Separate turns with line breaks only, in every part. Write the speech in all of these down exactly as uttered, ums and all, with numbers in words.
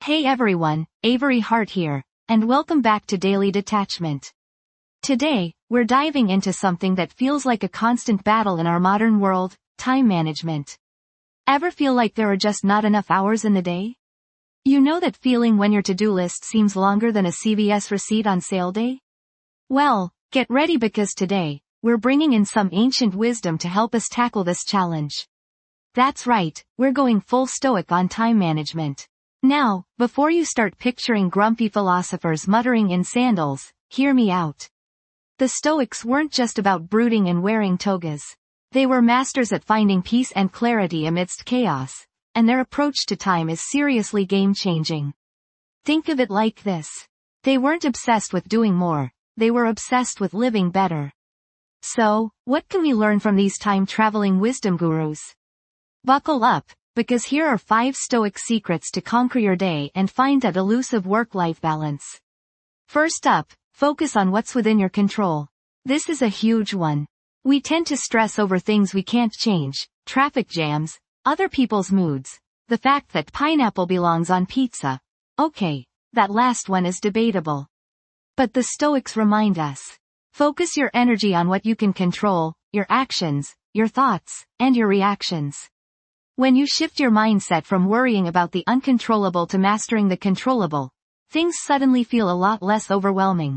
Hey everyone, Avery Hart here, and welcome back to Daily Detachment. Today, we're diving into something that feels like a constant battle in our modern world, time management. Ever feel like there are just not enough hours in the day? You know that feeling when your to-do list seems longer than a C V S receipt on sale day? Well, get ready because today, we're bringing in some ancient wisdom to help us tackle this challenge. That's right, we're going full stoic on time management. Now, before you start picturing grumpy philosophers muttering in sandals, hear me out. The Stoics weren't just about brooding and wearing togas. They were masters at finding peace and clarity amidst chaos, and their approach to time is seriously game-changing. Think of it like this. They weren't obsessed with doing more, they were obsessed with living better. So, what can we learn from these time-traveling wisdom gurus? Buckle up, because here are five Stoic secrets to conquer your day and find that elusive work-life balance. First up, focus on what's within your control. This is a huge one. We tend to stress over things we can't change, traffic jams, other people's moods, the fact that pineapple belongs on pizza. Okay, that last one is debatable. But the Stoics remind us. Focus your energy on what you can control, your actions, your thoughts, and your reactions. When you shift your mindset from worrying about the uncontrollable to mastering the controllable, things suddenly feel a lot less overwhelming.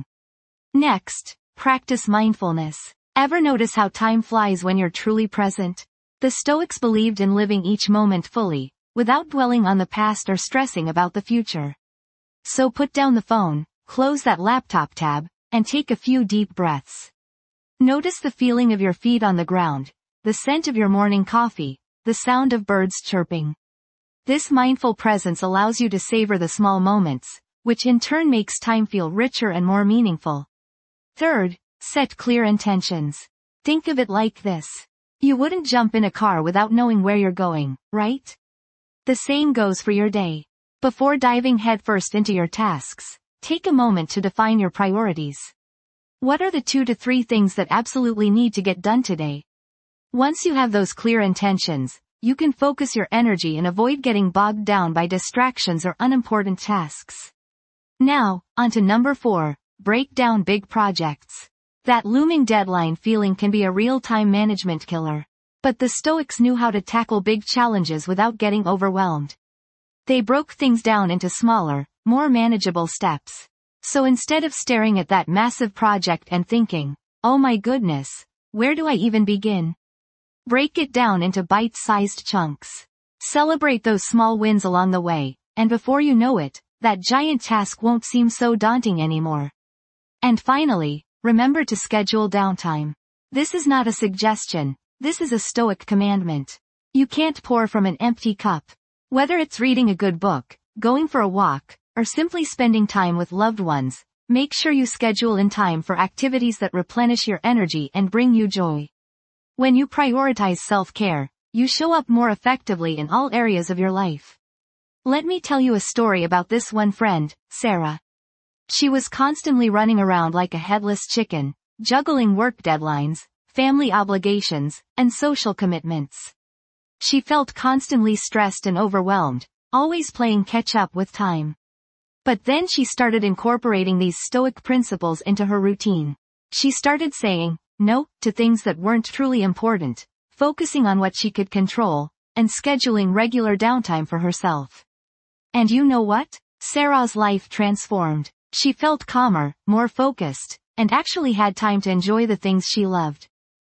Next, practice mindfulness. Ever notice how time flies when you're truly present? The Stoics believed in living each moment fully, without dwelling on the past or stressing about the future. So put down the phone, close that laptop tab, and take a few deep breaths. Notice the feeling of your feet on the ground, the scent of your morning coffee, the sound of birds chirping. This mindful presence allows you to savor the small moments, which in turn makes time feel richer and more meaningful. Third, set clear intentions. Think of it like this. You wouldn't jump in a car without knowing where you're going, right? The same goes for your day. Before diving headfirst into your tasks, take a moment to define your priorities. What are the two to three things that absolutely need to get done today? Once you have those clear intentions, you can focus your energy and avoid getting bogged down by distractions or unimportant tasks. Now, on to number four, break down big projects. That looming deadline feeling can be a real time management killer. But the Stoics knew how to tackle big challenges without getting overwhelmed. They broke things down into smaller, more manageable steps. So instead of staring at that massive project and thinking, oh my goodness, where do I even begin? Break it down into bite-sized chunks. Celebrate those small wins along the way, and before you know it, that giant task won't seem so daunting anymore. And finally, remember to schedule downtime. This is not a suggestion, this is a Stoic commandment. You can't pour from an empty cup. Whether it's reading a good book, going for a walk, or simply spending time with loved ones, make sure you schedule in time for activities that replenish your energy and bring you joy. When you prioritize self-care, you show up more effectively in all areas of your life. Let me tell you a story about this one friend, Sarah. She was constantly running around like a headless chicken, juggling work deadlines, family obligations, and social commitments. She felt constantly stressed and overwhelmed, always playing catch-up with time. But then she started incorporating these Stoic principles into her routine. She started saying no to things that weren't truly important, focusing on what she could control, and scheduling regular downtime for herself. And you know what? Sarah's life transformed. She felt calmer, more focused, and actually had time to enjoy the things she loved.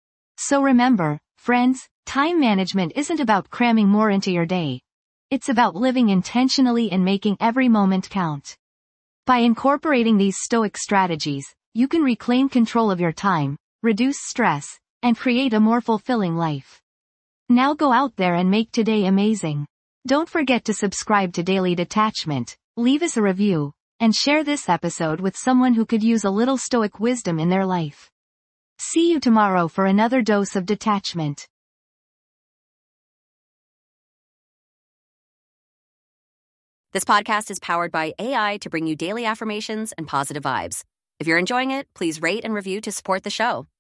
So remember, friends, time management isn't about cramming more into your day. It's about living intentionally and making every moment count. By incorporating these Stoic strategies, you can reclaim control of your time, reduce stress, and create a more fulfilling life. Now go out there and make today amazing. Don't forget to subscribe to Daily Detachment, leave us a review, and share this episode with someone who could use a little Stoic wisdom in their life. See you tomorrow for another dose of detachment.
This podcast is powered by A I to bring you daily affirmations and positive vibes. If you're enjoying it, please rate and review to support the show.